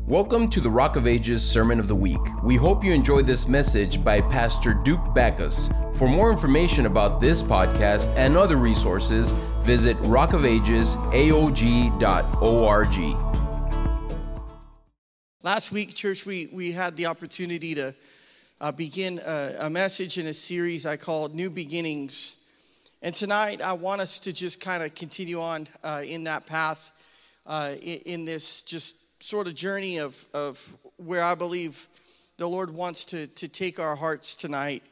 Welcome to the Rock of Ages Sermon of the Week. We hope you enjoy this message by Pastor Duke Backus. For more information about this podcast and other resources, visit rockofagesaog.org. Last week, church, we had the opportunity to begin a message in a series I called New Beginnings. And tonight, I want us to just kind of continue on in that path, in this just sort of journey of where I believe the Lord wants to take our hearts tonight.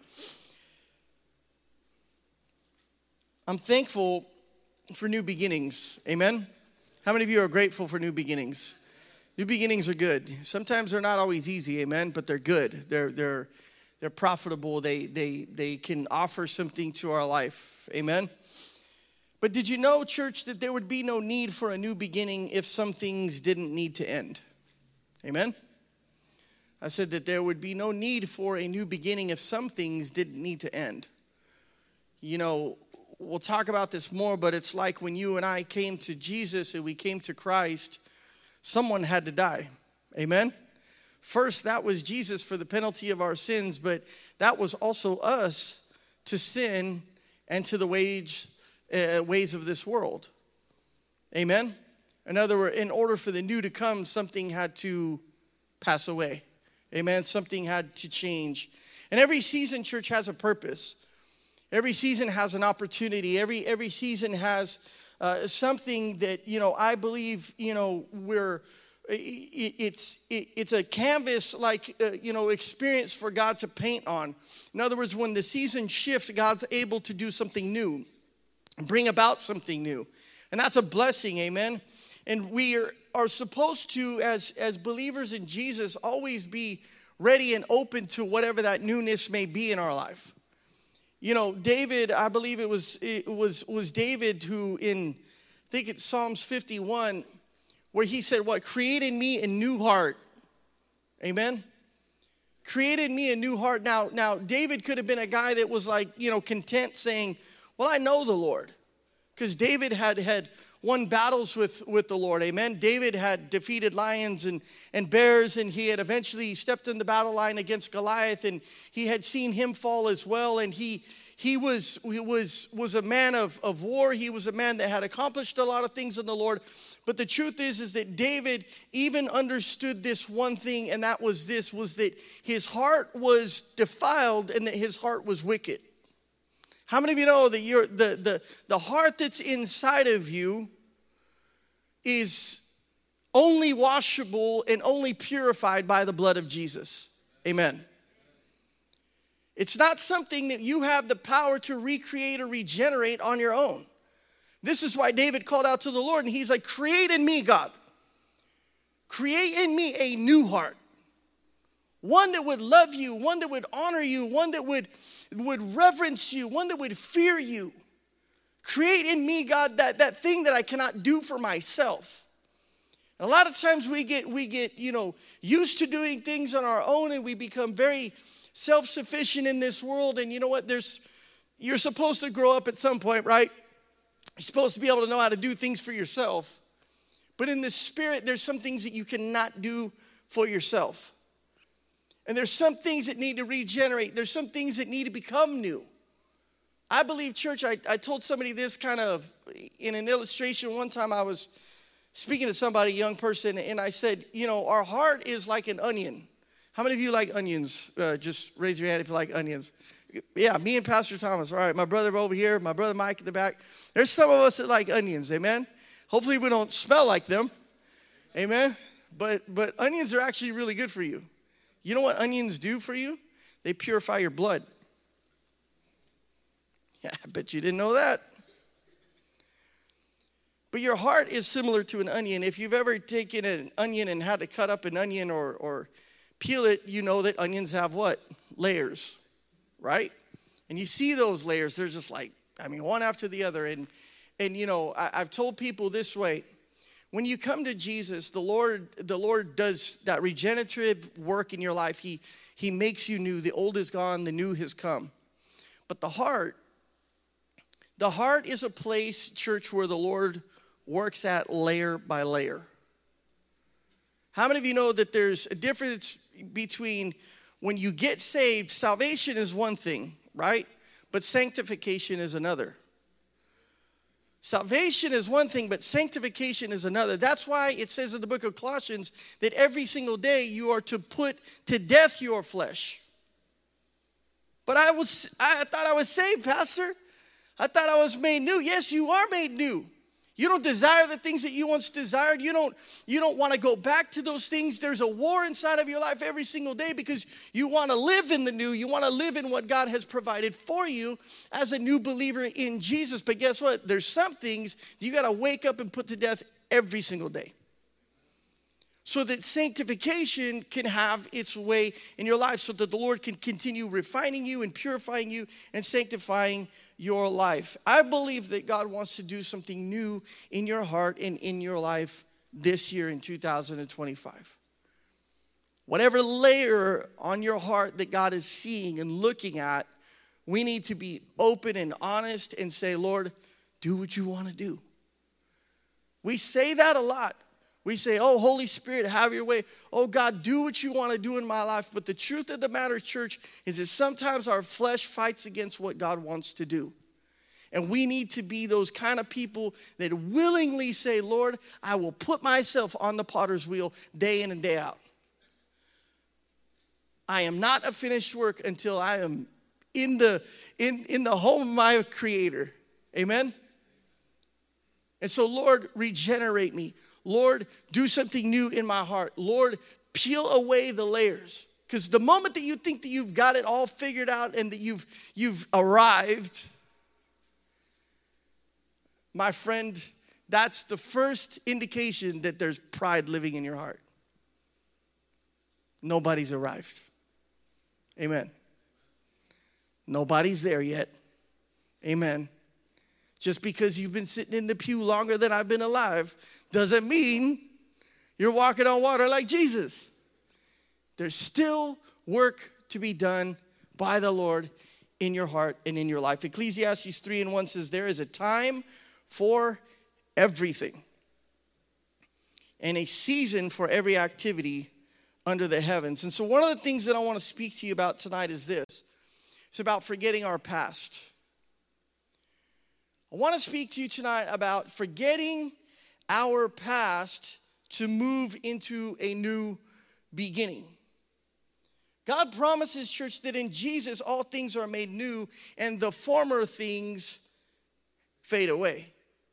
I'm thankful for new beginnings. Amen? How many of you are grateful for new beginnings? New beginnings are good. Sometimes they're not always easy, amen, but they're good. They're profitable. They can offer something to our life. Amen? But did you know, church, that there would be no need for a new beginning if some things didn't need to end? Amen? I said that there would be no need for a new beginning if some things didn't need to end. You know, we'll talk about this more, but it's like when you and I came to Jesus and we came to Christ, someone had to die. Amen? First, that was Jesus for the penalty of our sins, but that was also us to sin and to the ways of this world. Amen? In other words, in order for the new to come, something had to pass away. Amen? Something had to change. And every season, church, has a purpose. Every season has an opportunity. Every season has something that, I believe, it's a canvas like, experience for God to paint on. In other words, when the seasons shift, God's able to do something new. Bring about something new. And that's a blessing, amen? And we are supposed to, as believers in Jesus, always be ready and open to whatever that newness may be in our life. You know, David, I believe it was David who I think it's Psalms 51, where he said, what? Create in me a new heart. Amen? Create in me a new heart. Now, David could have been a guy that was like, content saying, well, I know the Lord, because David had won battles with the Lord, amen? David had defeated lions and bears, and he had eventually stepped in the battle line against Goliath, and he had seen him fall as well, and he was a man of war. He was a man that had accomplished a lot of things in the Lord. But the truth is that David even understood this one thing, and that was that his heart was defiled and that his heart was wicked. How many of you know that the heart that's inside of you is only washable and only purified by the blood of Jesus? Amen. It's not something that you have the power to recreate or regenerate on your own. This is why David called out to the Lord, and he's like, create in me, God. Create in me a new heart. One that would love you, one that would honor you, one that would reverence you, one that would fear you. Create in me, God, that thing that I cannot do for myself. And a lot of times we get used to doing things on our own, and we become very self-sufficient in this world. And you know what? You're supposed to grow up at some point, right? You're supposed to be able to know how to do things for yourself. But in the spirit, there's some things that you cannot do for yourself. And there's some things that need to regenerate. There's some things that need to become new. I believe, church, I told somebody this kind of in an illustration. One time I was speaking to somebody, a young person, and I said, our heart is like an onion. How many of you like onions? Just raise your hand if you like onions. Yeah, me and Pastor Thomas. All right, my brother over here, my brother Mike at the back. There's some of us that like onions, amen? Hopefully we don't smell like them, amen? But onions are actually really good for you. You know what onions do for you? They purify your blood. Yeah, I bet you didn't know that. But your heart is similar to an onion. If you've ever taken an onion and had to cut up an onion or peel it, you know that onions have what? Layers, right? And you see those layers. They're just like, one after the other. And I've told people this way. When you come to Jesus, the Lord does that regenerative work in your life. He makes you new. The old is gone, the new has come. But the heart is a place, church, where the Lord works at layer by layer. How many of you know that there's a difference between when you get saved, salvation is one thing, right? But sanctification is another. Salvation is one thing, but sanctification is another. That's why it says in the book of Colossians that every single day you are to put to death your flesh. But I thought I was saved, Pastor. I thought I was made new. Yes, you are made new. You don't desire the things that you once desired. You don't want to go back to those things. There's a war inside of your life every single day because you want to live in the new. You want to live in what God has provided for you as a new believer in Jesus. But guess what? There's some things you got to wake up and put to death every single day, so that sanctification can have its way in your life, so that the Lord can continue refining you and purifying you and sanctifying your life. I believe that God wants to do something new in your heart and in your life this year in 2025. Whatever layer on your heart that God is seeing and looking at, we need to be open and honest and say, Lord, do what you want to do. We say that a lot. We say, oh, Holy Spirit, have your way. Oh, God, do what you want to do in my life. But the truth of the matter, church, is that sometimes our flesh fights against what God wants to do. And we need to be those kind of people that willingly say, Lord, I will put myself on the potter's wheel day in and day out. I am not a finished work until I am in the home of my Creator. Amen? And so, Lord, regenerate me. Lord, do something new in my heart. Lord, peel away the layers. Because the moment that you think that you've got it all figured out and that you've arrived, my friend, that's the first indication that there's pride living in your heart. Nobody's arrived. Amen. Nobody's there yet. Amen. Just because you've been sitting in the pew longer than I've been alive doesn't mean you're walking on water like Jesus. There's still work to be done by the Lord in your heart and in your life. Ecclesiastes 3:1 says, there is a time for everything and a season for every activity under the heavens. And so one of the things that I want to speak to you about tonight is this. It's about forgetting our past. I want to speak to you tonight about forgetting our past to move into a new beginning. God promises, church, that in Jesus all things are made new and the former things fade away.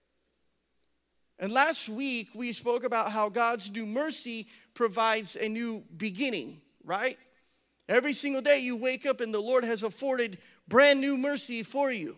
And last week we spoke about how God's new mercy provides a new beginning, right? Every single day you wake up and the Lord has afforded brand new mercy for you.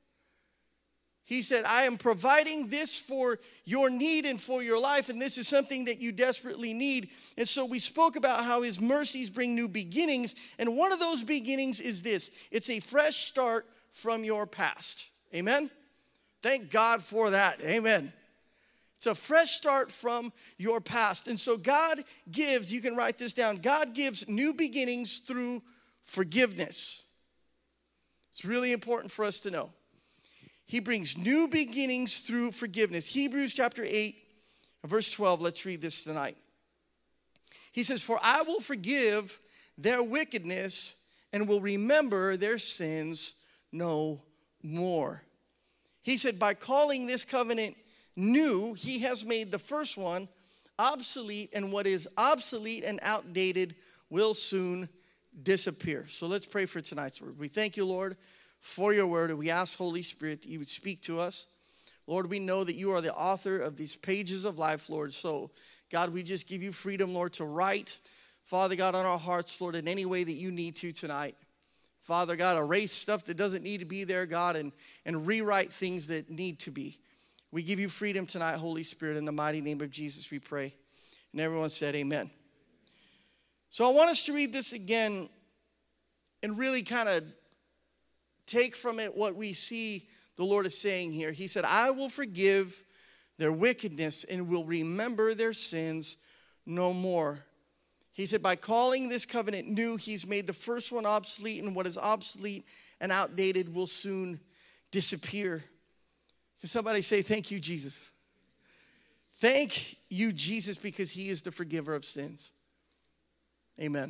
He said, I am providing this for your need and for your life, and this is something that you desperately need. And so we spoke about how his mercies bring new beginnings, and one of those beginnings is this. It's a fresh start from your past. Amen? Thank God for that. Amen. It's a fresh start from your past. And so God gives, you can write this down, God gives new beginnings through forgiveness. It's really important for us to know. He brings new beginnings through forgiveness. Hebrews chapter 8, verse 12. Let's read this tonight. He says, for I will forgive their wickedness and will remember their sins no more. He said, by calling this covenant new, he has made the first one obsolete, and what is obsolete and outdated will soon disappear. So let's pray for tonight's word. We thank you, Lord, for your word, and we ask, Holy Spirit, that you would speak to us. Lord, we know that you are the author of these pages of life, Lord. So, God, we just give you freedom, Lord, to write, Father God, on our hearts, Lord, in any way that you need to tonight. Father God, erase stuff that doesn't need to be there, God, and rewrite things that need to be. We give you freedom tonight, Holy Spirit. In the mighty name of Jesus, we pray. And everyone said amen. So I want us to read this again and really kind of take from it what we see the Lord is saying here. He said, I will forgive their wickedness and will remember their sins no more. He said, by calling this covenant new, he's made the first one obsolete, and what is obsolete and outdated will soon disappear. Can somebody say, thank you, Jesus? Thank you, Jesus, because he is the forgiver of sins. Amen.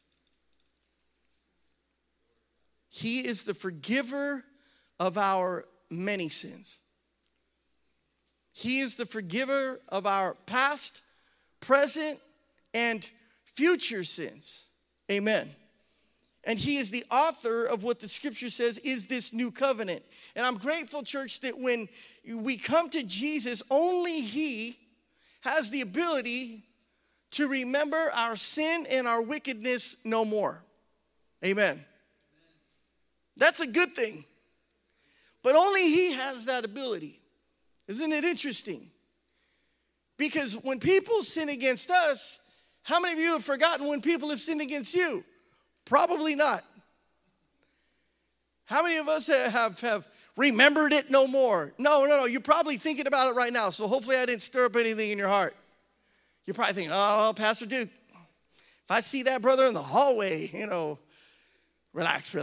He is the forgiver of our many sins. He is the forgiver of our past, present, and future sins. Amen. And he is the author of what the scripture says is this new covenant. And I'm grateful, church, that when we come to Jesus, only he has the ability to remember our sin and our wickedness no more. Amen. That's a good thing. But only he has that ability. Isn't it interesting? Because when people sin against us, how many of you have forgotten when people have sinned against you? Probably not. How many of us have remembered it no more? No. You're probably thinking about it right now. So hopefully I didn't stir up anything in your heart. You're probably thinking, oh, Pastor Duke, if I see that brother in the hallway, relax.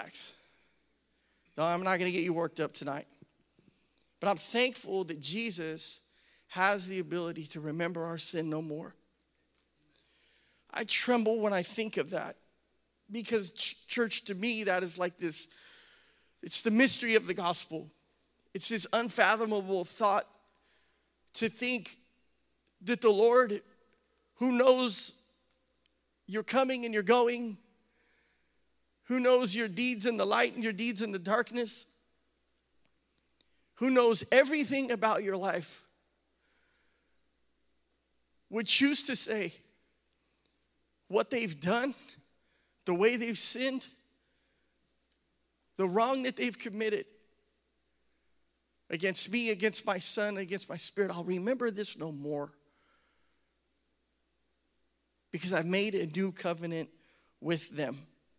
No, I'm not going to get you worked up tonight. But I'm thankful that Jesus has the ability to remember our sin no more. I tremble when I think of that. Because church, to me, that is like this, it's the mystery of the gospel. It's this unfathomable thought to think that the Lord, who knows you're coming and you're going, who knows your deeds in the light and your deeds in the darkness, who knows everything about your life, would choose to say what they've done, the way they've sinned, the wrong that they've committed against me, against my son, against my spirit. I'll remember this no more because I've made a new covenant with them.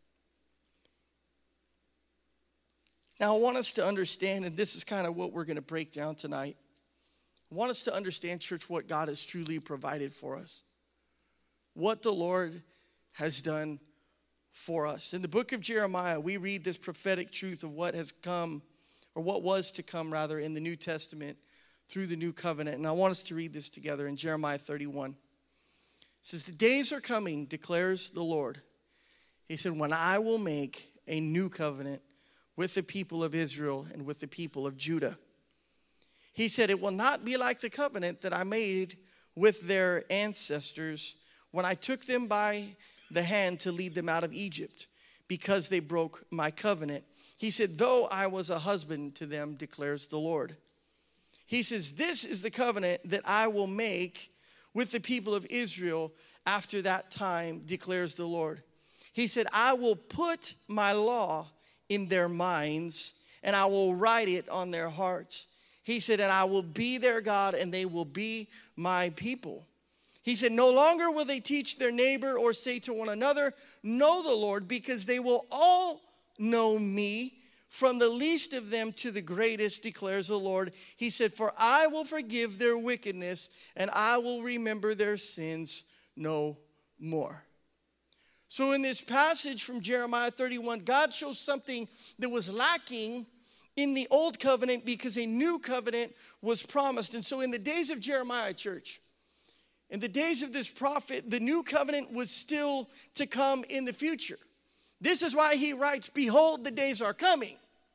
Now, I want us to understand, and this is kind of what we're going to break down tonight. I want us to understand, church, what God has truly provided for us. What the Lord has done for us. In the book of Jeremiah, we read this prophetic truth of what has come, or what was to come, rather, in the New Testament through the new covenant. And I want us to read this together in Jeremiah 31. It says, "The days are coming, declares the Lord." He said, "when I will make a new covenant with the people of Israel and with the people of Judah." He said, "It will not be like the covenant that I made with their ancestors when I took them by the hand to lead them out of Egypt, because they broke my covenant." He said, "Though I was a husband to them, declares the Lord." He says, "This is the covenant that I will make with the people of Israel after that time, declares the Lord." He said, "I will put my law in their minds, and I will write it on their hearts." He said, "And I will be their God, and they will be my people." He said, "No longer will they teach their neighbor or say to one another, 'Know the Lord,' because they will all know me, from the least of them to the greatest, declares the Lord." He said, "For I will forgive their wickedness, and I will remember their sins no more." So in this passage from Jeremiah 31, God shows something that was lacking in the old covenant because a new covenant was promised. And so in the days of Jeremiah, church, in the days of this prophet, the new covenant was still to come in the future. This is why he writes, "Behold, the days are coming."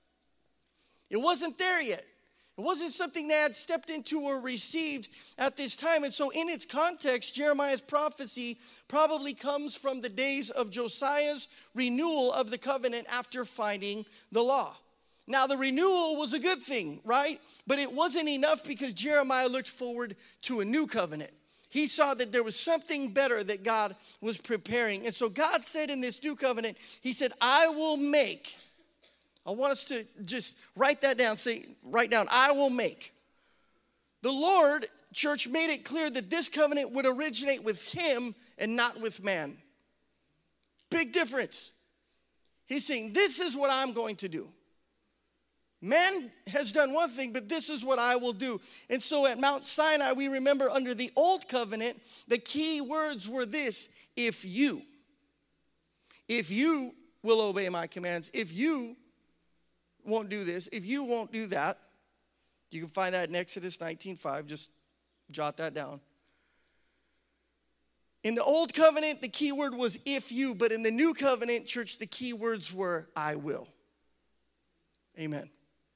It wasn't there yet. It wasn't something they had stepped into or received at this time. And so in its context, Jeremiah's prophecy probably comes from the days of Josiah's renewal of the covenant after finding the law. Now, the renewal was a good thing, right? But it wasn't enough because Jeremiah looked forward to a new covenant. He saw that there was something better that God was preparing. And so God said in this new covenant, he said, "I will make." I want us to just write that down. Write down, "I will make." The Lord, church, made it clear that this covenant would originate with him and not with man. Big difference. He's saying, this is what I'm going to do. Man has done one thing, but this is what I will do. And so at Mount Sinai, we remember under the old covenant, the key words were this: if you will obey my commands, if you won't do this, if you won't do that. You can find that in Exodus 19:5. Just Jot that down. In the old covenant, the key word was if you, but in the new covenant, church, the key words were I will. Amen.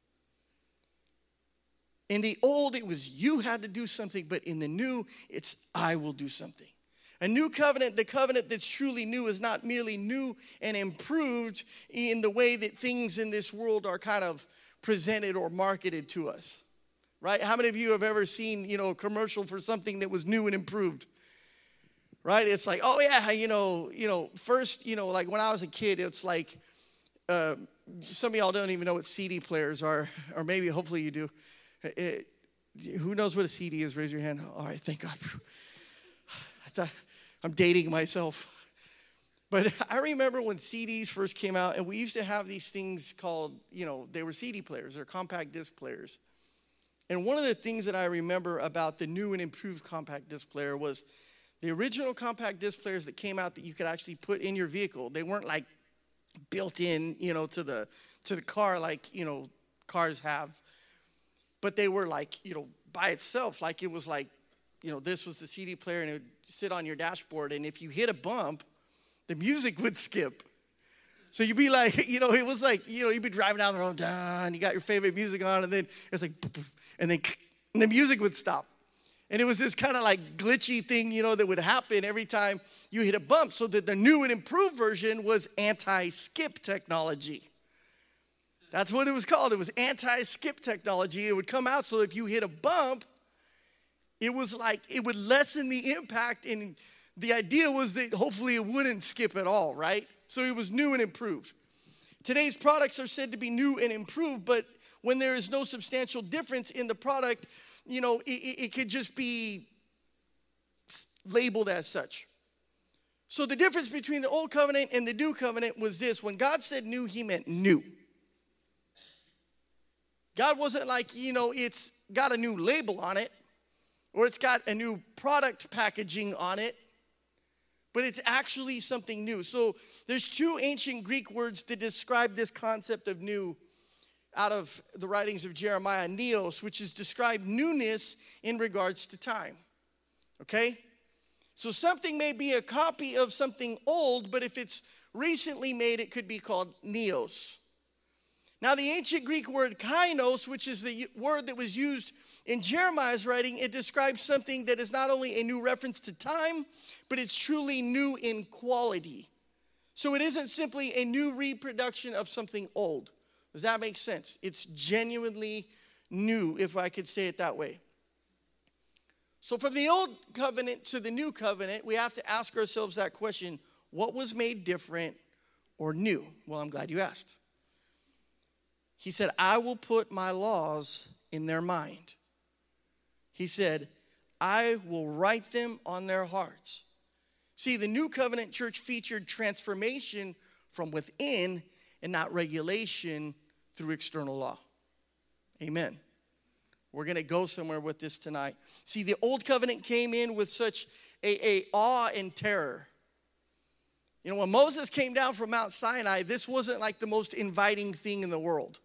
In the old, it was you had to do something, but in the new, it's I will do something. A new covenant, the covenant that's truly new, is not merely new and improved in the way that things in this world are kind of presented or marketed to us, right? How many of you have ever seen, a commercial for something that was new and improved, right? It's like, oh yeah, first, like when I was a kid, it's like, some of y'all don't even know what CD players are, or maybe, hopefully you do. Who knows what a CD is? Raise your hand. All right, thank God. I thought I'm dating myself. But I remember when CDs first came out, and we used to have these things called, they were CD players or compact disc players. And one of the things that I remember about the new and improved compact disc player was the original compact disc players that came out that you could actually put in your vehicle. They weren't like built in, to the car like, cars have. But they were like, by itself, like it was like, this was the CD player and it would sit on your dashboard. And if you hit a bump, the music would skip. So you'd be like, it was like, you'd be driving down the road, and you got your favorite music on, and then it's like, and the music would stop. And it was this kind of like glitchy thing, that would happen every time you hit a bump. So that the new and improved version was anti-skip technology. That's what it was called. It was anti-skip technology. It would come out so if you hit a bump, it was like it would lessen the impact, and the idea was that hopefully it wouldn't skip at all, right? So it was new and improved. Today's products are said to be new and improved, but when there is no substantial difference in the product, it could just be labeled as such. So the difference between the old covenant and the new covenant was this. When God said new, he meant new. God wasn't like, it's got a new label on it, or it's got a new product packaging on it, but it's actually something new. So there's two ancient Greek words that describe this concept of new out of the writings of Jeremiah. Neos, which is described newness in regards to time. Okay? So something may be a copy of something old, but if it's recently made, it could be called neos. Now, the ancient Greek word kainos, which is the word that was used in Jeremiah's writing, it describes something that is not only a new reference to time, but it's truly new in quality. So it isn't simply a new reproduction of something old. Does that make sense? It's genuinely new, if I could say it that way. So from the old covenant to the new covenant, we have to ask ourselves that question: what was made different or new? Well, I'm glad you asked. He said, I will put my laws in their mind. He said, I will write them on their hearts. See, the new covenant, church, featured transformation from within and not regulation through external law. Amen. We're going to go somewhere with this tonight. See, the old covenant came in with such a awe and terror. When Moses came down from Mount Sinai, this wasn't like the most inviting thing in the world.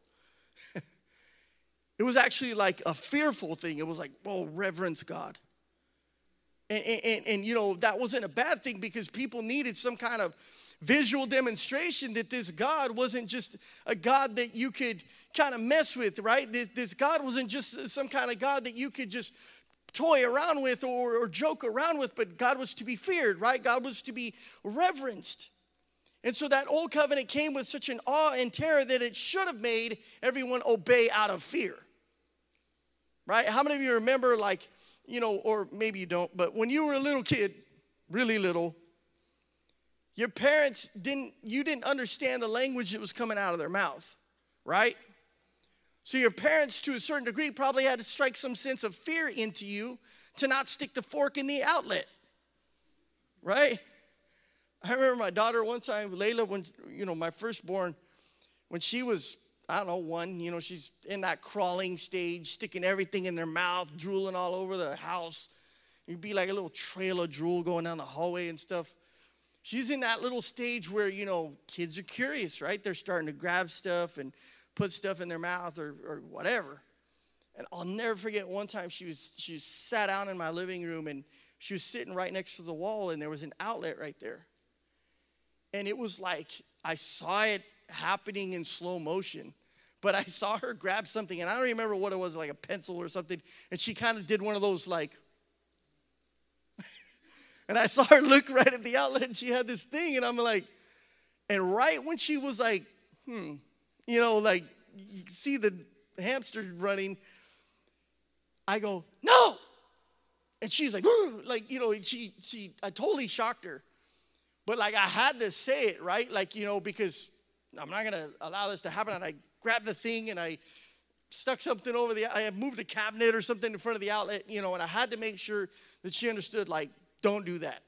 It was actually like a fearful thing. It was like, oh, reverence God. And that wasn't a bad thing, because people needed some kind of visual demonstration that this God wasn't just a God that you could kind of mess with, right? This God wasn't just some kind of God that you could just toy around with or joke around with, but God was to be feared, right? God was to be reverenced. And so that old covenant came with such an awe and terror that it should have made everyone obey out of fear. Right? How many of you remember, like, or maybe you don't, but when you were a little kid, really little, your parents you didn't understand the language that was coming out of their mouth, right? So your parents, to a certain degree, probably had to strike some sense of fear into you to not stick the fork in the outlet, right? I remember my daughter one time, Layla, when, my firstborn, when she was, I don't know, one, she's in that crawling stage, sticking everything in their mouth, drooling all over the house. It'd be like a little trail of drool going down the hallway and stuff. She's in that little stage where, kids are curious, right? They're starting to grab stuff and put stuff in their mouth or whatever. And I'll never forget one time she sat down in my living room, and she was sitting right next to the wall, and there was an outlet right there. And it was like I saw it happening in slow motion. But I saw her grab something, and I don't remember what it was, like a pencil or something. And she kind of did one of those like, and I saw her look right at the outlet, and she had this thing, and I'm like, and right when she was like, you know, like you can see the hamster running, I go, no. And she's like, like, you know, I totally shocked her. But like I had to say it, right? Like, you know, because I'm not going to allow this to happen. And I grabbed the thing and I stuck something over I moved a cabinet or something in front of the outlet, you know, and I had to make sure that she understood, like, don't do that.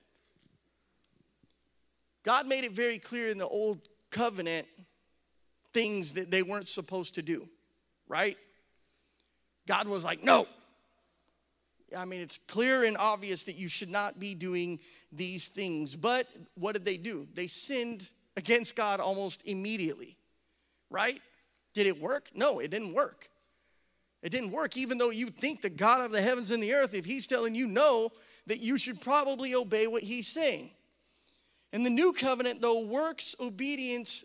God made it very clear in the old covenant things that they weren't supposed to do, right? God was like, no. I mean, it's clear and obvious that you should not be doing these things. But what did they do? They sinned against God almost immediately, right? Did it work? No, it didn't work. It didn't work, even though you think the God of the heavens and the earth, if he's telling you no, that you should probably obey what he's saying. And the new covenant, though, obedience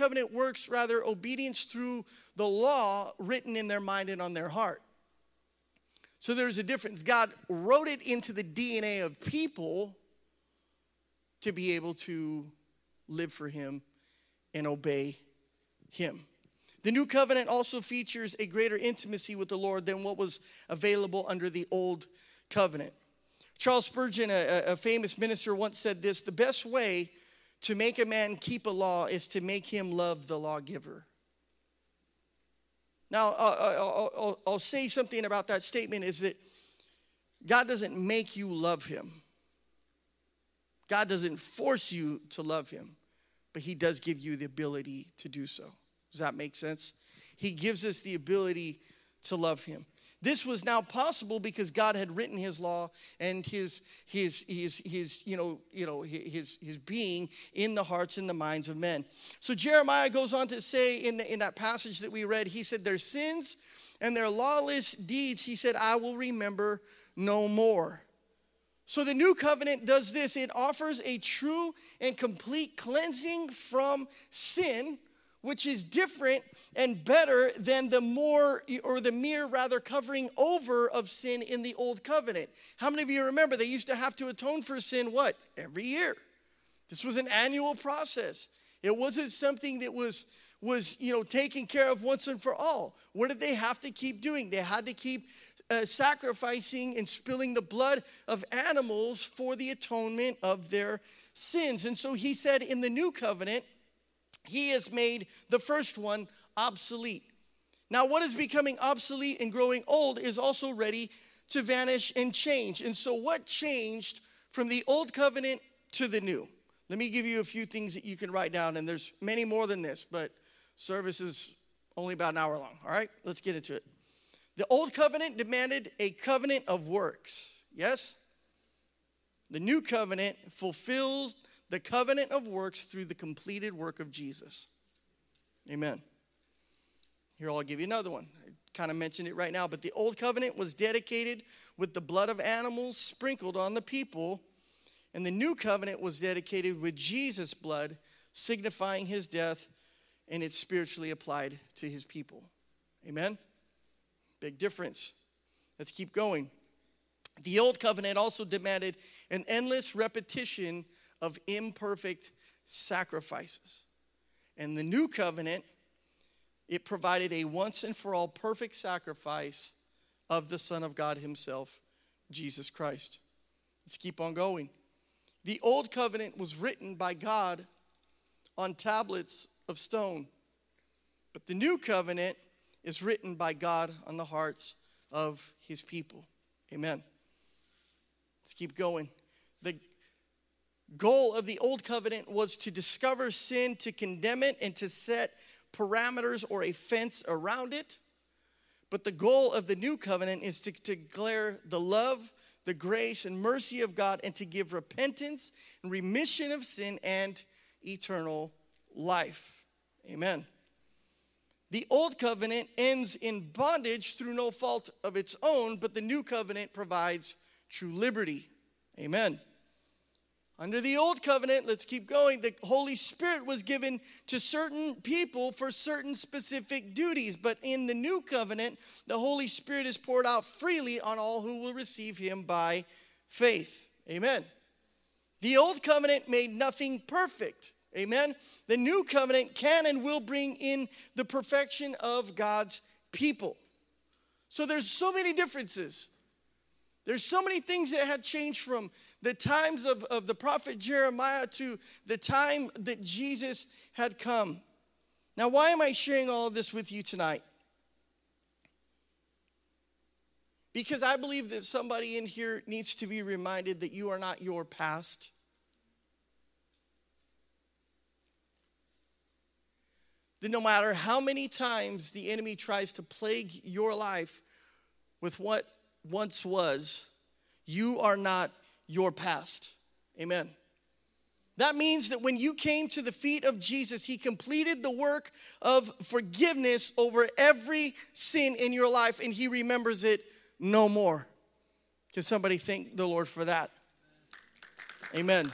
through the law written in their mind and on their heart. So there's a difference. God wrote it into the DNA of people to be able to live for him and obey him. The new covenant also features a greater intimacy with the Lord than what was available under the old covenant. Charles Spurgeon, a famous minister, once said this: the best way to make a man keep a law is to make him love the lawgiver. Now, I'll say something about that statement is that God doesn't make you love him. God doesn't force you to love him, but he does give you the ability to do so. Does that make sense? He gives us the ability to love him. This was now possible because God had written his law and his being in the hearts and the minds of men. So Jeremiah goes on to say in that passage that we read, he said, their sins and their lawless deeds, he said, I will remember no more. So the new covenant does this. It offers a true and complete cleansing from sin, which is different and better than the mere covering over of sin in the old covenant. How many of you remember they used to have to atone for sin what? Every year. This was an annual process. It wasn't something that was taken care of once and for all. What did they have to keep doing? They had to keep sacrificing and spilling the blood of animals for the atonement of their sins. And so he said in the new covenant, he has made the first one obsolete. Now, what is becoming obsolete and growing old is also ready to vanish and change. And so what changed from the old covenant to the new? Let me give you a few things that you can write down, and there's many more than this, but service is only about an hour long. All right, let's get into it. The old covenant demanded a covenant of works. Yes? The new covenant fulfills the covenant of works through the completed work of Jesus. Amen. Here, I'll give you another one. I kind of mentioned it right now, but the old covenant was dedicated with the blood of animals sprinkled on the people, and the new covenant was dedicated with Jesus' blood, signifying his death, and it's spiritually applied to his people. Amen? Big difference. Let's keep going. The old covenant also demanded an endless repetition of imperfect sacrifices. And the new covenant, it provided a once and for all perfect sacrifice of the Son of God himself, Jesus Christ. Let's keep on going. The old covenant was written by God on tablets of stone, but the new covenant is written by God on the hearts of his people. Amen. Let's keep going. The goal of the old covenant was to discover sin, to condemn it, and to set parameters or a fence around it. But the goal of the new covenant is to declare the love, the grace, and mercy of God, and to give repentance and remission of sin and eternal life. Amen. The old covenant ends in bondage through no fault of its own, but the new covenant provides true liberty. Amen. Under the old covenant, let's keep going, the Holy Spirit was given to certain people for certain specific duties. But in the new covenant, the Holy Spirit is poured out freely on all who will receive him by faith. Amen. The old covenant made nothing perfect. Amen. The new covenant can and will bring in the perfection of God's people. So there's so many differences. There's so many things that had changed from the times of the prophet Jeremiah to the time that Jesus had come. Now, why am I sharing all of this with you tonight? Because I believe that somebody in here needs to be reminded that you are not your past. That no matter how many times the enemy tries to plague your life with what once was, you are not your past. Amen. That means that when you came to the feet of Jesus, he completed the work of forgiveness over every sin in your life, and he remembers it no more. Can somebody thank the Lord for that? Amen.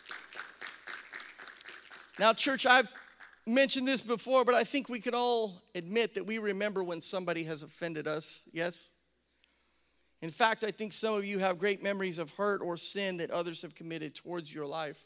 Now, church, I've mentioned this before, but I think we can all admit that we remember when somebody has offended us. Yes? In fact, I think some of you have great memories of hurt or sin that others have committed towards your life.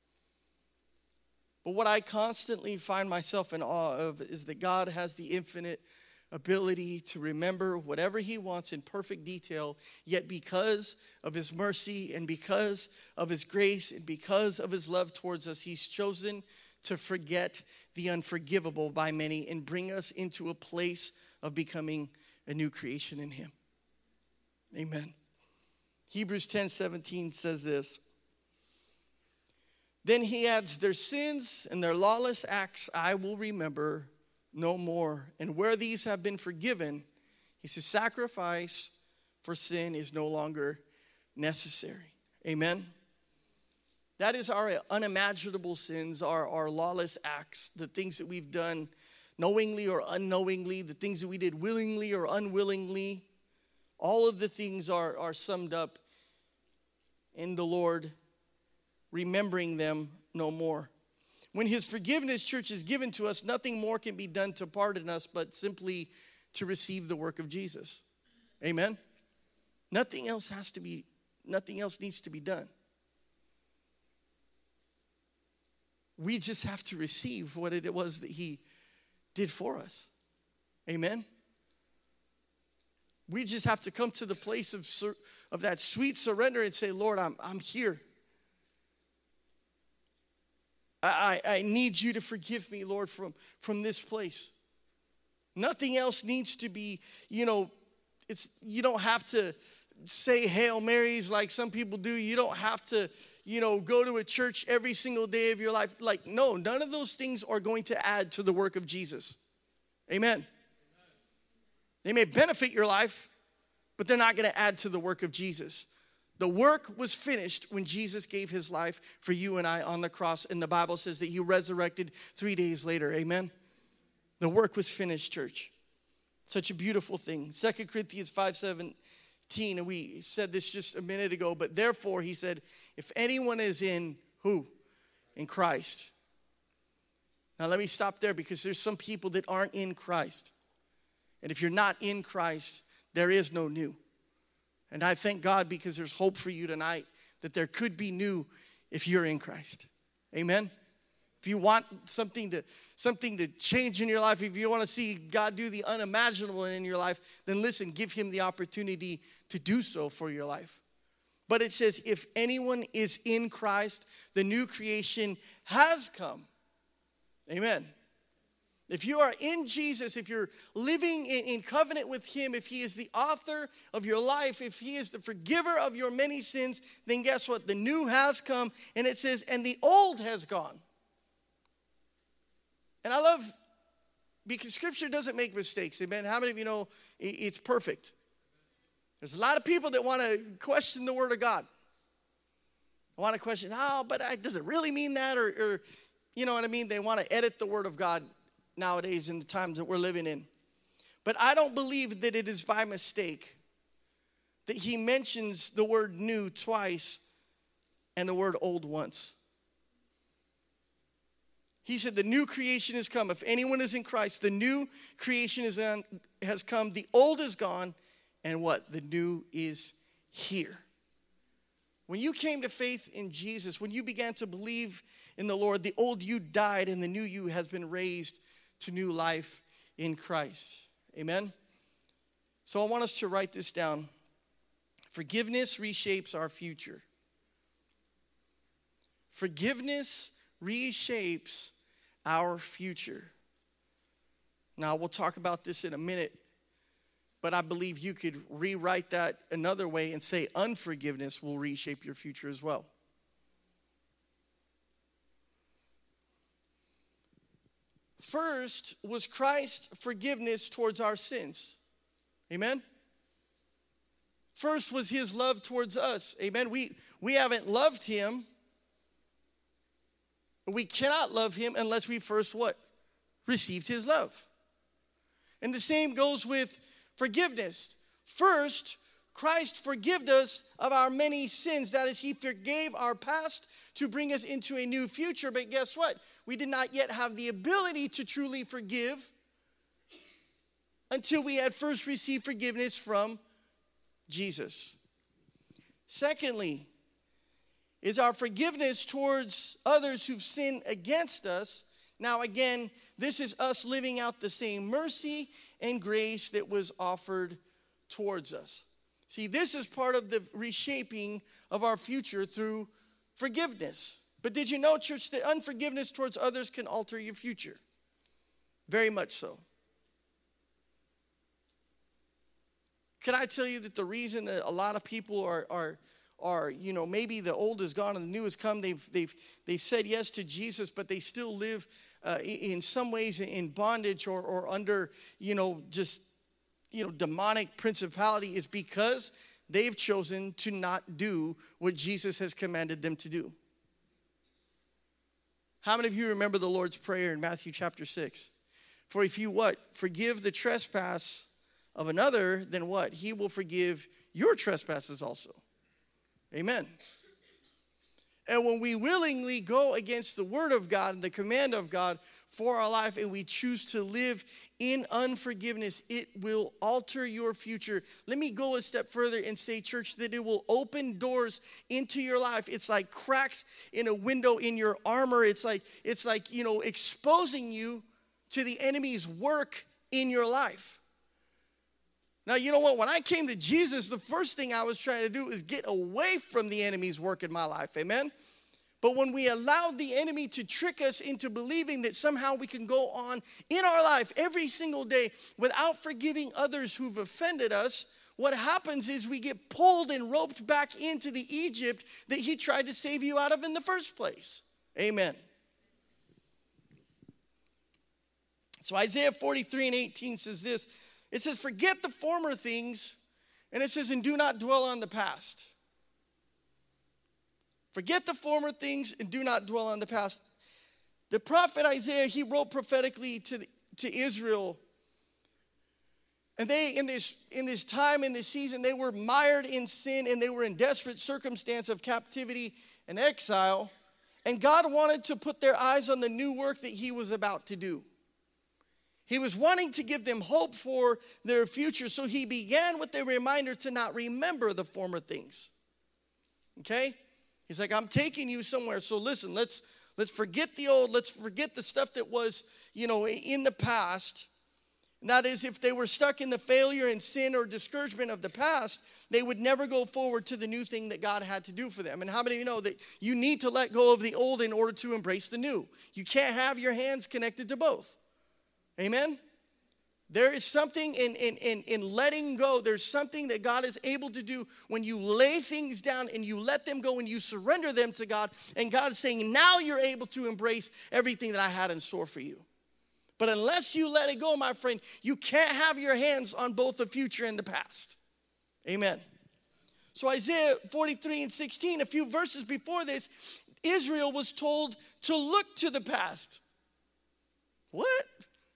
But what I constantly find myself in awe of is that God has the infinite ability to remember whatever he wants in perfect detail, yet because of his mercy and because of his grace and because of his love towards us, he's chosen to forget the unforgivable by many and bring us into a place of becoming a new creation in him. Amen. Hebrews 10:17 says this. Then he adds, their sins and their lawless acts I will remember no more. And where these have been forgiven, he says, sacrifice for sin is no longer necessary. Amen. That is our unimaginable sins, our lawless acts, the things that we've done knowingly or unknowingly, the things that we did willingly or unwillingly. All of the things are summed up in the Lord, remembering them no more. When his forgiveness, church, is given to us, nothing more can be done to pardon us but simply to receive the work of Jesus. Amen? Nothing else needs to be done. We just have to receive what it was that he did for us. Amen? We just have to come to the place of that sweet surrender and say, Lord, I'm here. I need you to forgive me, Lord, from this place. Nothing else needs to be, you don't have to say Hail Marys like some people do. You don't have to, go to a church every single day of your life. No, none of those things are going to add to the work of Jesus. Amen. They may benefit your life, but they're not going to add to the work of Jesus. The work was finished when Jesus gave his life for you and I on the cross. And the Bible says that he resurrected 3 days later. Amen. The work was finished, church. Such a beautiful thing. 2 Corinthians 5:17, and we said this just a minute ago, but therefore, he said, if anyone is in who? In Christ. Now let me stop there because there's some people that aren't in Christ. And if you're not in Christ, there is no new. And I thank God because there's hope for you tonight that there could be new if you're in Christ. Amen. If you want something to change in your life, if you want to see God do the unimaginable in your life, then listen, give him the opportunity to do so for your life. But it says, if anyone is in Christ, the new creation has come. Amen. If you are in Jesus, if you're living in covenant with him, if he is the author of your life, if he is the forgiver of your many sins, then guess what? The new has come, and it says, and the old has gone. And I love, because Scripture doesn't make mistakes. Amen. How many of you know it's perfect? There's a lot of people that want to question the Word of God. I want to question, but does it really mean that? Or you know what I mean? They want to edit the Word of God. nowadays in the times that we're living in. But I don't believe that it is by mistake that he mentions the word new twice and the word old once. He said the new creation has come. If anyone is in Christ, the new creation has come. The old is gone. And what? The new is here. When you came to faith in Jesus, when you began to believe in the Lord, the old you died and the new you has been raised to new life in Christ. Amen? So I want us to write this down. Forgiveness reshapes our future. Forgiveness reshapes our future. Now, we'll talk about this in a minute, but I believe you could rewrite that another way and say unforgiveness will reshape your future as well. First was Christ's forgiveness towards our sins. Amen? First was his love towards us. Amen? We haven't loved him. We cannot love him unless we first what? Received his love. And the same goes with forgiveness. First, Christ forgave us of our many sins. That is, he forgave our past to bring us into a new future. But guess what? We did not yet have the ability to truly forgive until we had first received forgiveness from Jesus. Secondly, is our forgiveness towards others who've sinned against us. Now again, this is us living out the same mercy and grace that was offered towards us. See, this is part of the reshaping of our future through forgiveness. But did you know, church, that unforgiveness towards others can alter your future? Very much so. Can I tell you that the reason that a lot of people are maybe the old is gone and the new has come. They've said yes to Jesus, but they still live in some ways in bondage or under, demonic principality is because they've chosen to not do what Jesus has commanded them to do. How many of you remember the Lord's Prayer in Matthew chapter 6? For if you what? Forgive the trespass of another, then what? He will forgive your trespasses also. Amen. And when we willingly go against the word of God and the command of God for our life and we choose to live in unforgiveness, it will alter your future. Let me go a step further and say, church, that it will open doors into your life. It's like cracks in a window in your armor. It's like exposing you to the enemy's work in your life. Now, you know what? When I came to Jesus, the first thing I was trying to do is get away from the enemy's work in my life. Amen? But when we allowed the enemy to trick us into believing that somehow we can go on in our life every single day without forgiving others who've offended us, what happens is we get pulled and roped back into the Egypt that he tried to save you out of in the first place. Amen. So Isaiah 43:18 says this. It says, forget the former things, and it says, and do not dwell on the past. Forget the former things and do not dwell on the past. The prophet Isaiah, he wrote prophetically to Israel. And they, in this time, in this season, they were mired in sin and they were in desperate circumstance of captivity and exile. And God wanted to put their eyes on the new work that he was about to do. He was wanting to give them hope for their future. So he began with a reminder to not remember the former things. Okay? He's like, I'm taking you somewhere. So listen, let's forget the old. Let's forget the stuff that was, in the past. And that is, if they were stuck in the failure and sin or discouragement of the past, they would never go forward to the new thing that God had to do for them. And how many of you know that you need to let go of the old in order to embrace the new? You can't have your hands connected to both. Amen? There is something in letting go. There's something that God is able to do when you lay things down and you let them go and you surrender them to God. And God is saying, now you're able to embrace everything that I had in store for you. But unless you let it go, my friend, you can't have your hands on both the future and the past. Amen. So Isaiah 43:16, a few verses before this, Israel was told to look to the past. What?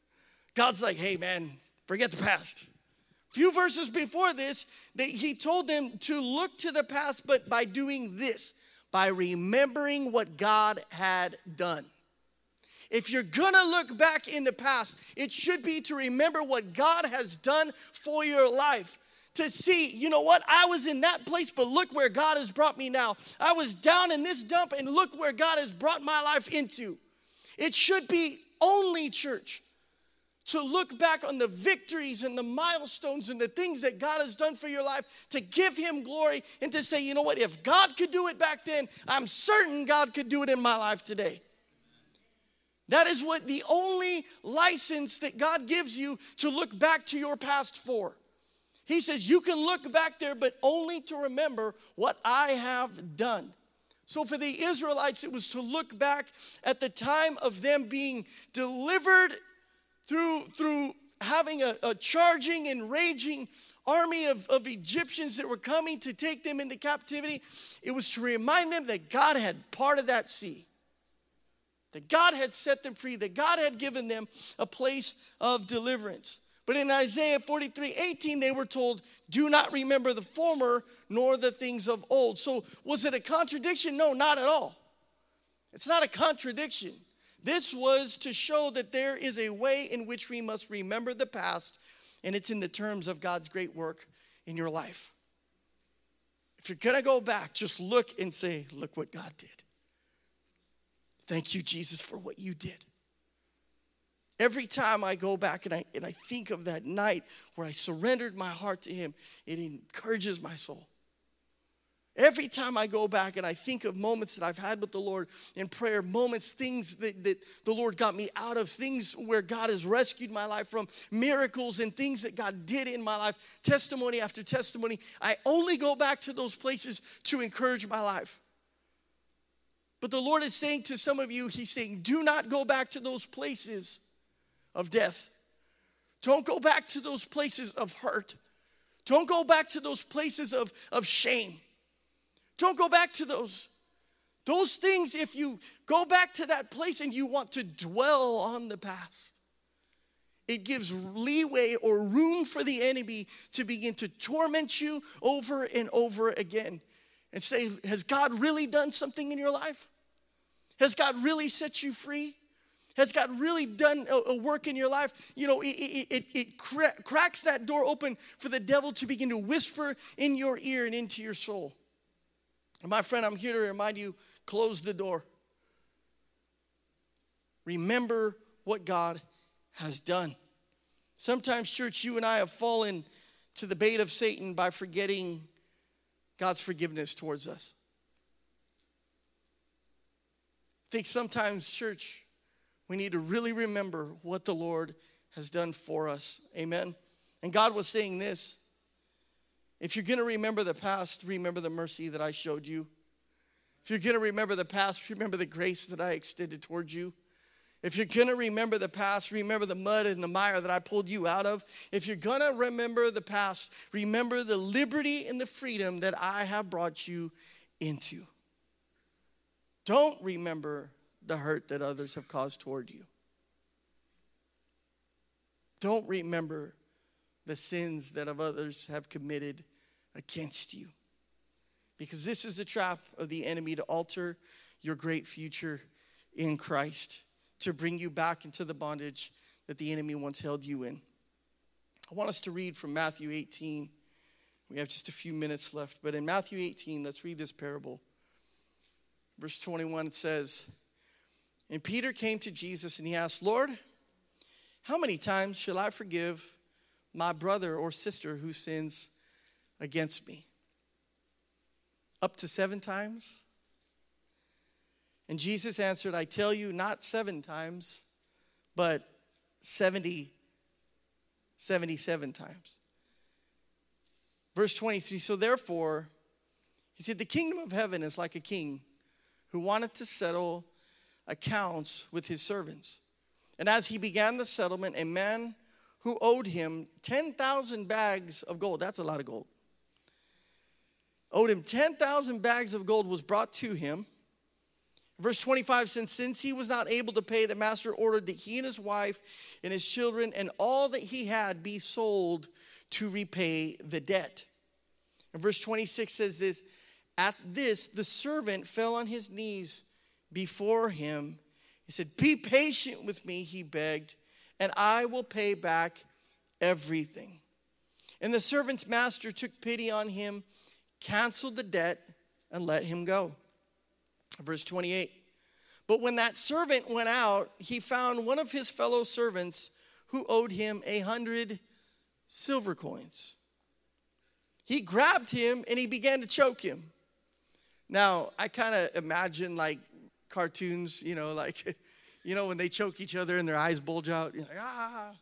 God's like, hey man, forget the past. A few verses before this, he told them to look to the past, but by doing this, by remembering what God had done. If you're gonna look back in the past, it should be to remember what God has done for your life. To see, you know what, I was in that place, but look where God has brought me now. I was down in this dump, and look where God has brought my life into. It should be only, church, to look back on the victories and the milestones and the things that God has done for your life, to give him glory and to say, you know what, if God could do it back then, I'm certain God could do it in my life today. That is what the only license that God gives you to look back to your past for. He says you can look back there, but only to remember what I have done. So for the Israelites, it was to look back at the time of them being delivered through having a charging and raging army of Egyptians that were coming to take them into captivity. It was to remind them that God had parted that sea, that God had set them free, that God had given them a place of deliverance. But in Isaiah 43:18, they were told, do not remember the former nor the things of old. So was it a contradiction? No, not at all. It's not a contradiction. This was to show that there is a way in which we must remember the past, and it's in the terms of God's great work in your life. If you're going to go back, just look and say, look what God did. Thank you, Jesus, for what you did. Every time I go back and I think of that night where I surrendered my heart to him, it encourages my soul. Every time I go back and I think of moments that I've had with the Lord in prayer, moments, things that the Lord got me out of, things where God has rescued my life from, miracles and things that God did in my life, testimony after testimony, I only go back to those places to encourage my life. But the Lord is saying to some of you, he's saying, do not go back to those places of death. Don't go back to those places of hurt. Don't go back to those places of shame. Don't go back to those things. If you go back to that place and you want to dwell on the past, it gives leeway or room for the enemy to begin to torment you over and over again and say, has God really done something in your life? Has God really set you free? Has God really done a work in your life? You know, it cracks that door open for the devil to begin to whisper in your ear and into your soul. And my friend, I'm here to remind you, close the door. Remember what God has done. Sometimes, church, you and I have fallen to the bait of Satan by forgetting God's forgiveness towards us. I think sometimes, church, we need to really remember what the Lord has done for us. Amen. And God was saying this. If you're going to remember the past, remember the mercy that I showed you. If you're going to remember the past, remember the grace that I extended towards you. If you're going to remember the past, remember the mud and the mire that I pulled you out of. If you're going to remember the past, remember the liberty and the freedom that I have brought you into. Don't remember the hurt that others have caused toward you. Don't remember the sins that others have committed against you. Because this is a trap of the enemy to alter your great future in Christ, to bring you back into the bondage that the enemy once held you in. I want us to read from Matthew 18. We have just a few minutes left, but in Matthew 18, let's read this parable. Verse 21, it says, and Peter came to Jesus and he asked, Lord, how many times shall I forgive my brother or sister who sins against me? Up to 7 times? And Jesus answered, I tell you, not 7 times, but 77 times. Verse 23, so therefore, he said, the kingdom of heaven is like a king who wanted to settle accounts with his servants. And as he began the settlement, a man who owed him 10,000 bags of gold, that's a lot of gold, owed him 10,000 bags of gold was brought to him. Verse 25 says, since he was not able to pay, the master ordered that he and his wife and his children and all that he had be sold to repay the debt. And verse 26 says this, at this, the servant fell on his knees before him. He said, be patient with me, he begged, and I will pay back everything. And the servant's master took pity on him, canceled the debt, and let him go. Verse 28, but when that servant went out, he found one of his fellow servants who owed him 100 silver coins. He grabbed him and he began to choke him. Now, I kind of imagine like cartoons, when they choke each other and their eyes bulge out. You're like, ah.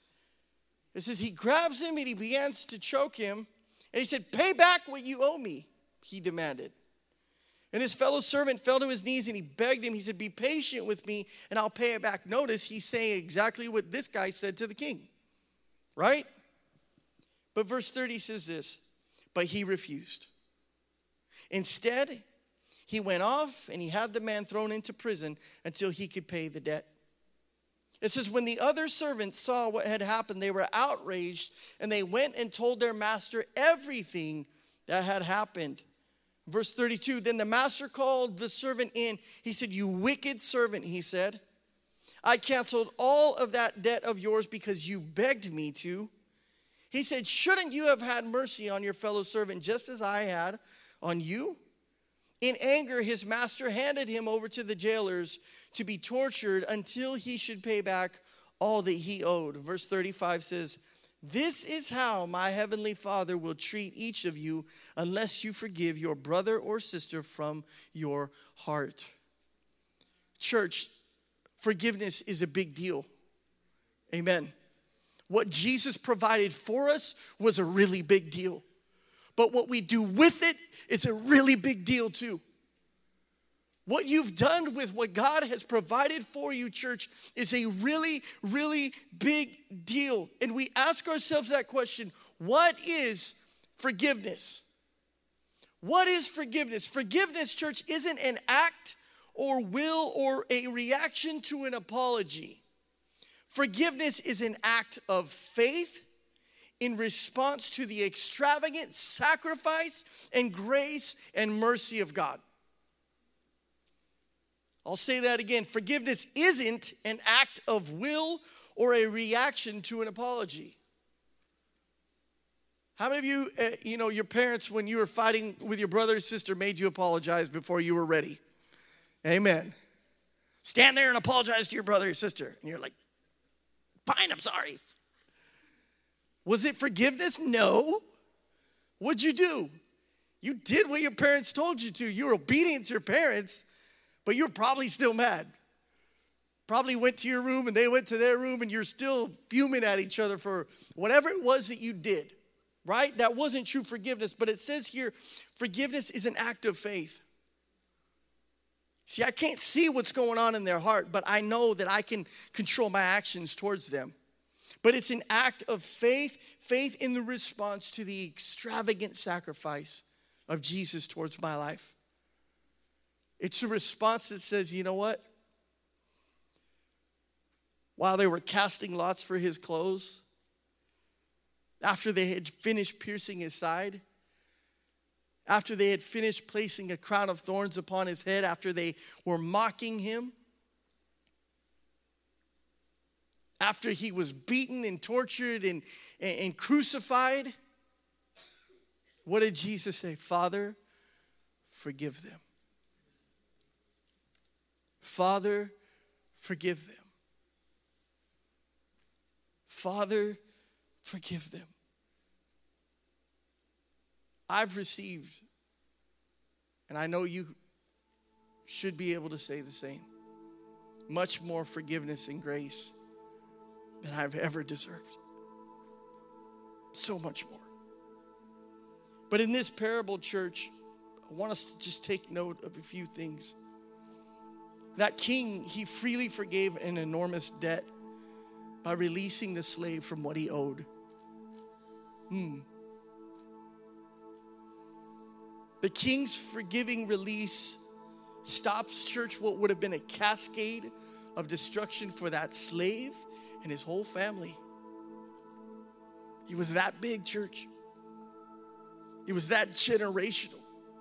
It says he grabs him and he begins to choke him. And he said, pay back what you owe me, he demanded. And his fellow servant fell to his knees and he begged him. He said, be patient with me and I'll pay it back. Notice he's saying exactly what this guy said to the king, right? But verse 30 says this, but he refused. Instead, he went off and he had the man thrown into prison until he could pay the debt. It says, when the other servants saw what had happened, they were outraged and they went and told their master everything that had happened. Verse 32, then the master called the servant in. He said, you wicked servant, he said, I canceled all of that debt of yours because you begged me to. He said, shouldn't you have had mercy on your fellow servant just as I had on you? In anger, his master handed him over to the jailers to be tortured until he should pay back all that he owed. Verse 35 says, this is how my heavenly Father will treat each of you unless you forgive your brother or sister from your heart. Church, forgiveness is a big deal. Amen. What Jesus provided for us was a really big deal. But what we do with it is a really big deal too. What you've done with what God has provided for you, church, is a really, really big deal. And we ask ourselves that question, what is forgiveness? What is forgiveness? Forgiveness, church, isn't an act or will or a reaction to an apology. Forgiveness is an act of faith in response to the extravagant sacrifice and grace and mercy of God. I'll say that again. Forgiveness isn't an act of will or a reaction to an apology. How many of you, your parents, when you were fighting with your brother or sister, made you apologize before you were ready? Amen. Stand there and apologize to your brother or sister. And you're like, fine, I'm sorry. Was it forgiveness? No. What'd you do? You did what your parents told you to. You were obedient to your parents, but you were probably still mad. Probably went to your room and they went to their room and you're still fuming at each other for whatever it was that you did, right? That wasn't true forgiveness, but it says here, forgiveness is an act of faith. See, I can't see what's going on in their heart, but I know that I can control my actions towards them. But it's an act of faith, faith in the response to the extravagant sacrifice of Jesus towards my life. It's a response that says, you know what? While they were casting lots for his clothes, after they had finished piercing his side, after they had finished placing a crown of thorns upon his head, after they were mocking him, after he was beaten and tortured and crucified, what did Jesus say? Father, forgive them. Father, forgive them. Father, forgive them. I've received, and I know you should be able to say the same, much more forgiveness and grace than I've ever deserved. So much more. But in this parable, church, I want us to just take note of a few things. That king, he freely forgave an enormous debt by releasing the slave from what he owed. The king's forgiving release stops, church, what would have been a cascade of destruction for that slave and his whole family. It was that big, church. It was that generational.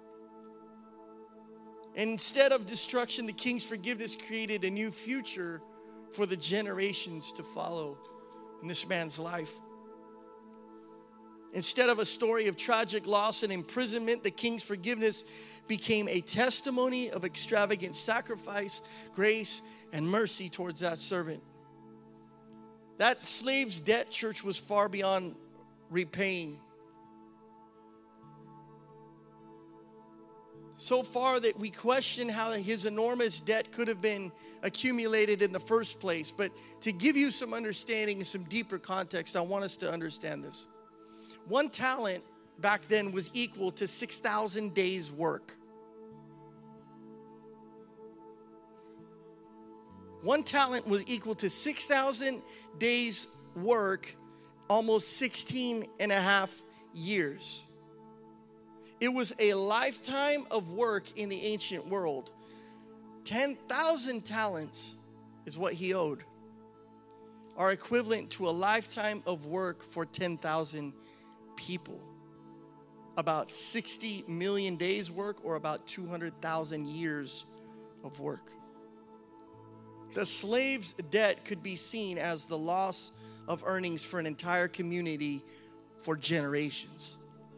And instead of destruction, the king's forgiveness created a new future for the generations to follow in this man's life. Instead of a story of tragic loss and imprisonment, the king's forgiveness became a testimony of extravagant sacrifice, grace, and mercy towards that servant. That slave's debt, church, was far beyond repaying. So far that we question how his enormous debt could have been accumulated in the first place. But to give you some understanding and some deeper context, I want us to understand this. 1 talent back then was equal to 6,000 days' work. 1 talent was equal to 6,000 days' work, almost 16 and a half years. It was a lifetime of work in the ancient world. 10,000 talents is what he owed, are equivalent to a lifetime of work for 10,000 people. About 60 million days' work, or about 200,000 years of work. The slave's debt could be seen as the loss of earnings for an entire community for generations.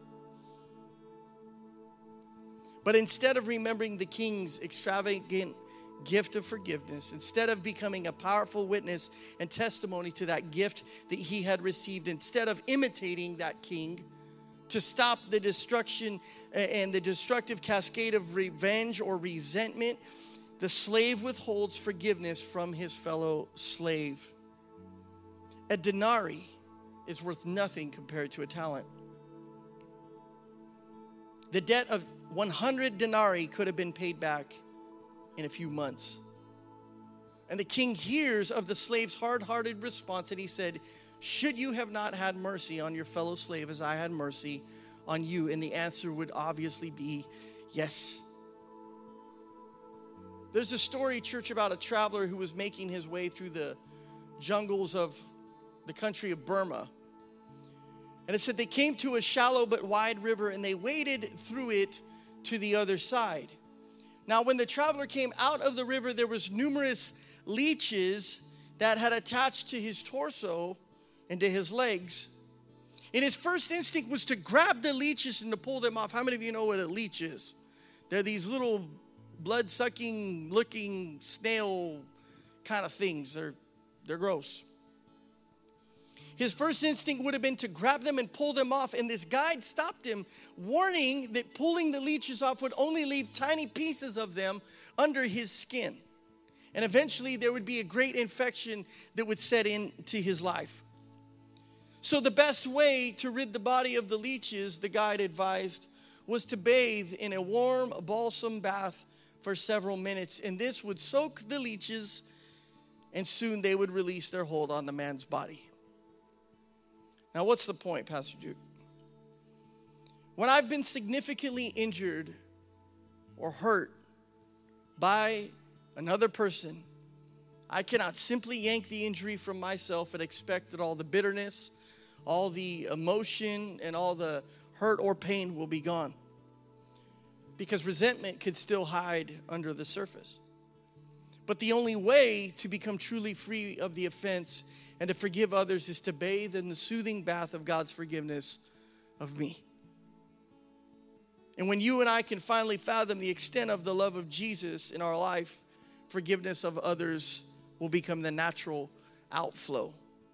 But instead of remembering the king's extravagant gift of forgiveness, instead of becoming a powerful witness and testimony to that gift that he had received, instead of imitating that king to stop the destruction and the destructive cascade of revenge or resentment, the slave withholds forgiveness from his fellow slave. A denarii is worth nothing compared to a talent. The debt of 100 denarii could have been paid back in a few months. And the king hears of the slave's hard-hearted response, and he said, "Should you have not had mercy on your fellow slave as I had mercy on you?" And the answer would obviously be yes. There's a story, church, about a traveler who was making his way through the jungles of the country of Burma. And it said they came to a shallow but wide river, and they waded through it to the other side. Now, when the traveler came out of the river, there was numerous leeches that had attached to his torso and to his legs. And his first instinct was to grab the leeches and to pull them off. How many of you know what a leech is? They're these little blood-sucking looking snail kind of things. They're gross. His first instinct would have been to grab them and pull them off. And this guide stopped him, warning that pulling the leeches off would only leave tiny pieces of them under his skin. And eventually there would be a great infection that would set into his life. So the best way to rid the body of the leeches, the guide advised, was to bathe in a warm balsam bath for several minutes. And this would soak the leeches, and soon they would release their hold on the man's body. Now, what's the point, Pastor Duke? When I've been significantly injured or hurt by another person, I cannot simply yank the injury from myself and expect that all the bitterness, all the emotion, and all the hurt or pain will be gone. Because resentment could still hide under the surface. But the only way to become truly free of the offense and to forgive others is to bathe in the soothing bath of God's forgiveness of me. And when you and I can finally fathom the extent of the love of Jesus in our life, forgiveness of others will become the natural outflow.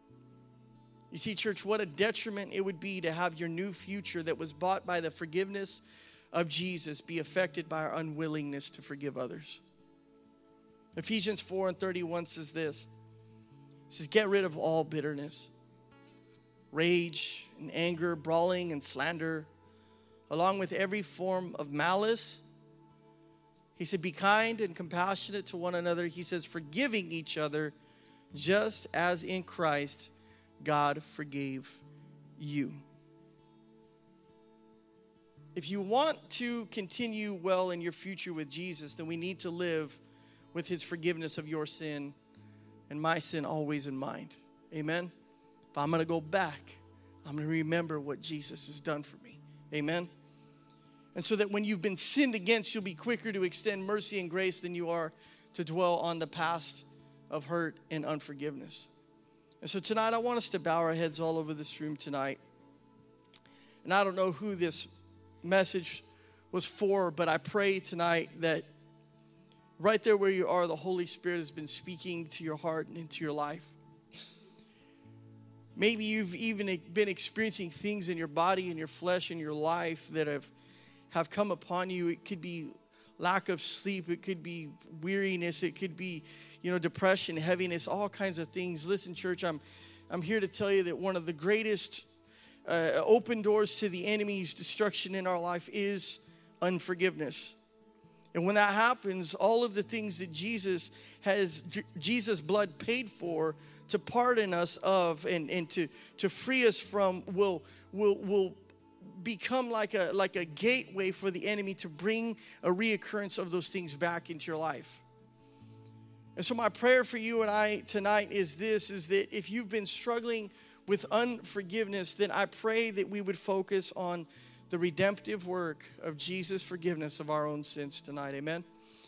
You see, church, what a detriment it would be to have your new future that was bought by the forgiveness of Jesus be affected by our unwillingness to forgive others. Ephesians 4:31 says this. It says, "Get rid of all bitterness, rage and anger, brawling and slander, along with every form of malice." He said, "Be kind and compassionate to one another." He says, "Forgiving each other, just as in Christ God forgave you." if you want to continue well in your future with Jesus, then we need to live with his forgiveness of your sin and my sin always in mind. Amen? If I'm going to go back, I'm going to remember what Jesus has done for me. Amen? And so that when you've been sinned against, you'll be quicker to extend mercy and grace than you are to dwell on the past of hurt and unforgiveness. And so tonight, I want us to bow our heads all over this room tonight. And I don't know who this message was for, but I pray tonight that right there where you are, the Holy Spirit has been speaking to your heart and into your life. Maybe you've even been experiencing things in your body and your flesh and your life that have come upon you. It could be lack of sleep. It could be weariness. It could be, depression, heaviness, all kinds of things. Listen, church, I'm here to tell you that one of the greatest open doors to the enemy's destruction in our life is unforgiveness. And when that happens, all of the things that Jesus' blood paid for to pardon us of and to free us from will become like a gateway for the enemy to bring a reoccurrence of those things back into your life. And so my prayer for you and I tonight is that if you've been struggling with unforgiveness, then I pray that we would focus on the redemptive work of Jesus' forgiveness of our own sins tonight. Amen.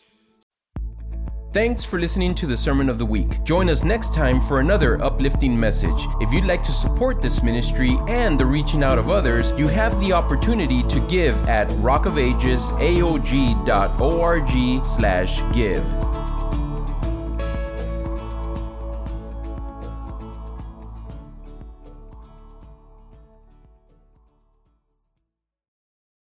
Thanks for listening to the Sermon of the Week. Join us next time for another uplifting message. If you'd like to support this ministry and the reaching out of others, you have the opportunity to give at rockofagesaog.org/give.